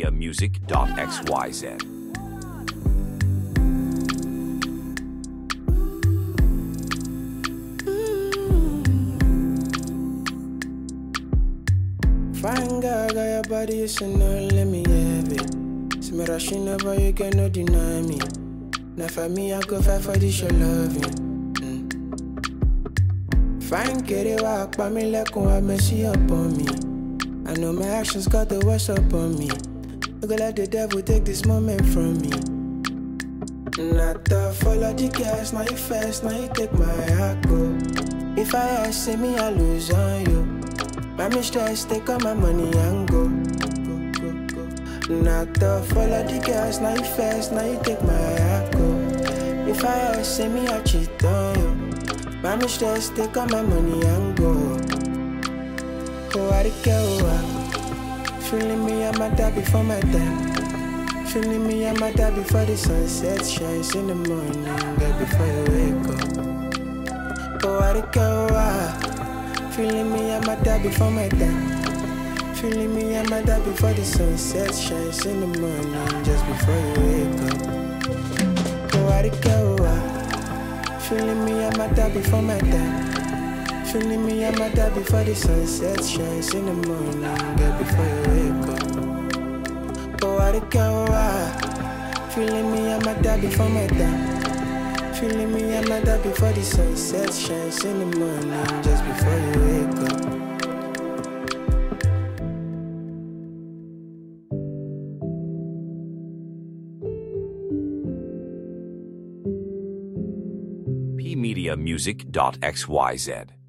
pmediamusic.xyz. Fine girl, got your body, you should know, let me have it. See me rushing over, you cannot deny me. Now for me, I go fight for this your loving. Fine, get it, walk by me like I messy up on me. I know my actions got the worst up on me. I go let the devil take this moment from me. Not to follow the gas, now you fast, now you take my heart go. If I ask, say me, I lose on you. My mistress, take all my money and go. Not to follow the gas, now you fast, now you take my heart go. If I ask, say me, I cheat on you. My mistress, take all my money and go. Oh, I care. Feeling me, I'm a die before my time. Feeling me, I'm a die before the sunset shines in the morning, girl, before you wake up. Oh, I care. Feeling me, I'm a die before my time. Feeling me, I'm a die before the sunset shines in the morning, just before you wake up. Oh, I care. Feeling me, I'm a die before my time. Feeling me, I'm a die before the sunset shines in the morning, girl, before you wake up. Oh, I care. Feeling me, I'm a die before my time. Feeling me, I'm a die before the sunset shines in the morning, just before you wake up. pmediamusic.xyz.